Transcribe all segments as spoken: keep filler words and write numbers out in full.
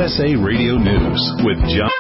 S A Radio News with John.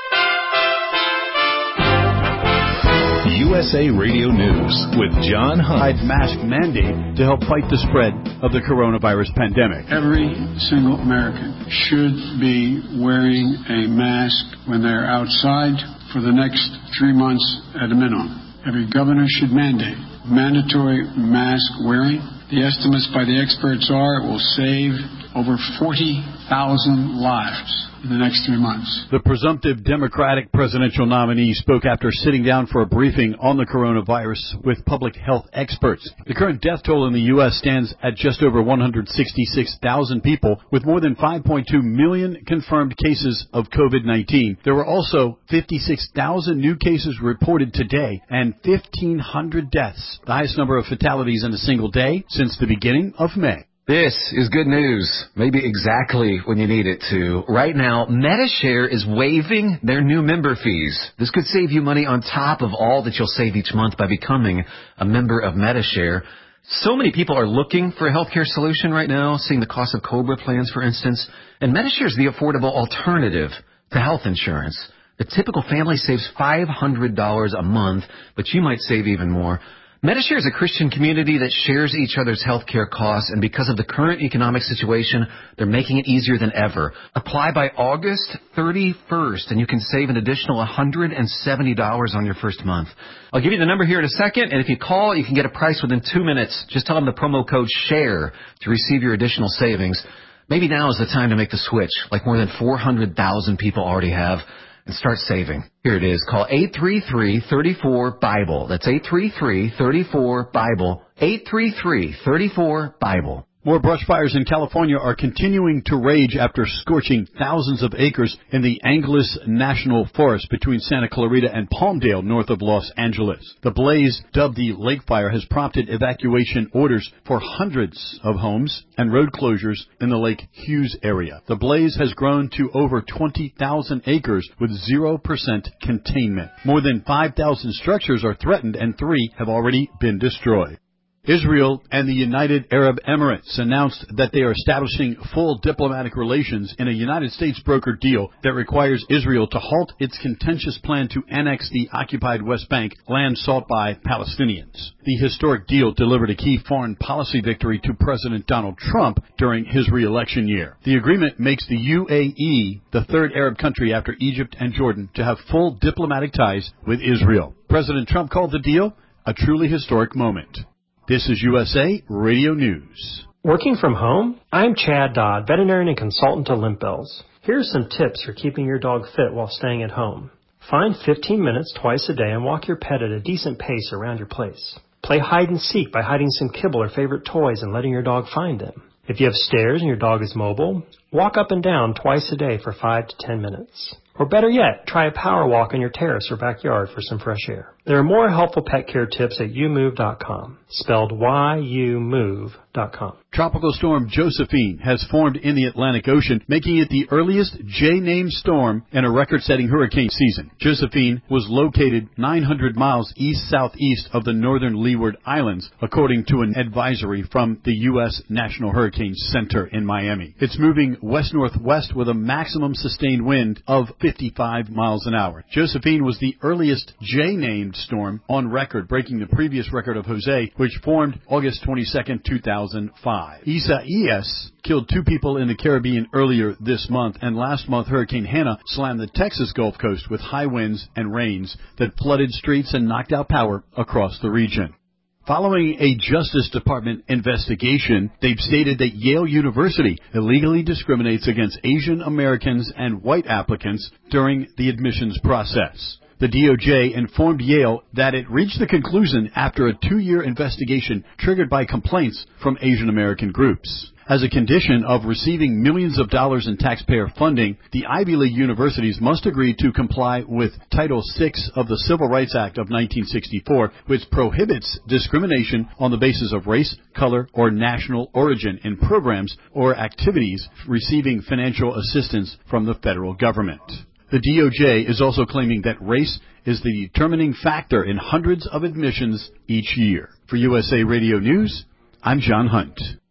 U S A Radio News with John Hunt. Mask mandate to help fight the spread of the coronavirus pandemic. Every single American should be wearing a mask when they're outside for the next three months at a minimum. Every governor should mandate mandatory mask wearing. The estimates by the experts are it will save over forty thousand lives in the next three months. The presumptive Democratic presidential nominee spoke after sitting down for a briefing on the coronavirus with public health experts. The current death toll in the U S stands at just over one hundred sixty-six thousand people, with more than five point two million confirmed cases of COVID nineteen. There were also fifty-six thousand new cases reported today and fifteen hundred deaths, the highest number of fatalities in a single day since the beginning of May. This is good news, maybe exactly when you need it to. Right now, Medi-Share is waiving their new member fees. This could save you money on top of all that you'll save each month by becoming a member of Medi-Share. So many people are looking for a healthcare solution right now, seeing the cost of COBRA plans, for instance. And Medi-Share is the affordable alternative to health insurance. The typical family saves five hundred dollars a month, but you might save even more. Medi-Share is a Christian community that shares each other's health care costs, and because of the current economic situation, they're making it easier than ever. Apply by August thirty-first, and you can save an additional one hundred seventy dollars on your first month. I'll give you the number here in a second, and if you call, you can get a price within two minutes. Just tell them the promo code SHARE to receive your additional savings. Maybe now is the time to make the switch, like more than four hundred thousand people already have, and start saving. Here it is. Call eight three three, three four, BIBLE. That's eight three three, three four, BIBLE. eight three three, three four, BIBLE. More brush fires in California are continuing to rage after scorching thousands of acres in the Angeles National Forest between Santa Clarita and Palmdale, north of Los Angeles. The blaze, dubbed the Lake Fire, has prompted evacuation orders for hundreds of homes and road closures in the Lake Hughes area. The blaze has grown to over twenty thousand acres with zero percent containment. More than five thousand structures are threatened and three have already been destroyed. Israel and the United Arab Emirates announced that they are establishing full diplomatic relations in a United States brokered deal that requires Israel to halt its contentious plan to annex the occupied West Bank, land sought by Palestinians. The historic deal delivered a key foreign policy victory to President Donald Trump during his re-election year. The agreement makes the U A E the third Arab country after Egypt and Jordan to have full diplomatic ties with Israel. President Trump called the deal a truly historic moment. This is U S A Radio News. Working from home? I'm Chad Dodd, veterinarian and consultant to Limp Bells. Here are some tips for keeping your dog fit while staying at home. Find fifteen minutes twice a day and walk your pet at a decent pace around your place. Play hide and seek by hiding some kibble or favorite toys and letting your dog find them. If you have stairs and your dog is mobile, walk up and down twice a day for five to ten minutes. Or better yet, try a power walk on your terrace or backyard for some fresh air. There are more helpful pet care tips at you move dot com, spelled Y U move dot com. Tropical storm Josephine has formed in the Atlantic Ocean, making it the earliest J-named storm in a record-setting hurricane season. Josephine was located nine hundred miles east-southeast of the northern Leeward Islands, according to an advisory from the U S National Hurricane Center in Miami. It's moving west-northwest with a maximum sustained wind of fifty-five miles an hour. Josephine was the earliest J-named storm on record, breaking the previous record of Jose, which formed August twenty-second, two thousand five. Isaias killed two people in the Caribbean earlier this month, and last month Hurricane Hannah slammed the Texas Gulf Coast with high winds and rains that flooded streets and knocked out power across the region. Following a Justice Department investigation, they've stated that Yale University illegally discriminates against Asian Americans and white applicants during the admissions process. The D O J informed Yale that it reached the conclusion after a two-year investigation triggered by complaints from Asian American groups. As a condition of receiving millions of dollars in taxpayer funding, the Ivy League universities must agree to comply with Title six of the Civil Rights Act of nineteen sixty-four, which prohibits discrimination on the basis of race, color, or national origin in programs or activities receiving financial assistance from the federal government. The D O J is also claiming that race is the determining factor in hundreds of admissions each year. For U S A Radio News, I'm John Hunt.